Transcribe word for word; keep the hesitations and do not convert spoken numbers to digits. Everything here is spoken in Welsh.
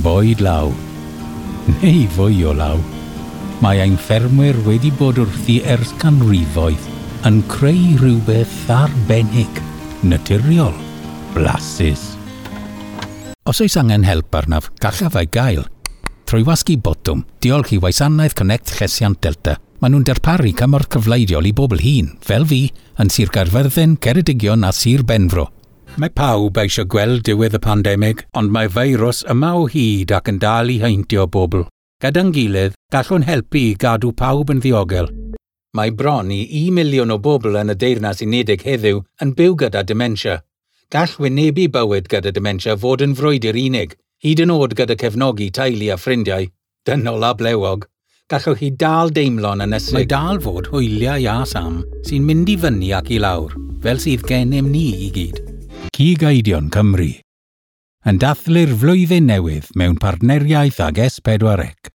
boed law, neu fwy o law. Mae ein ffermwyr wedi bod wrthi ers canrifoedd yn creu rhywbeth arbennig, naturiol, blasus. Os oes angen help arnaf, gallaf ei gael. Trwy wasgu botwm, diolch i Wasanaeth Connect Llesiant Delta. Maen nhw'n darparu cymorth cyfleidiol i bobl hŷn, fel fi, yn Sir Gaerfyrddin, Ceredigion a Sir Benfro. Mae pawb eisiau gweld diwedd y pandemig, ond mae feirws yma o hyd ac yn dal i heintio bobl. Gyda'n gilydd, gallwn helpu i gadw pawb yn ddiogel. Mae bron i un miliwn o bobl yn y Deyrnas Unedig heddiw yn byw gyda dementia. Gall wynebu bywyd gyda dementia fod yn frwydr unig, hyd yn oed gyda cefnogi teulu a ffrindiau, dynol a blewog. Gallwch chi dal deimlo'n ynysig. Mae dal fod hwyliau a Sam sy'n mynd i fyny ac i lawr, fel sydd gennym ni i gyd. Cigaidion Cymru yn dathlu'r flwyddyn newydd mewn partneriaeth ag S pedwar C.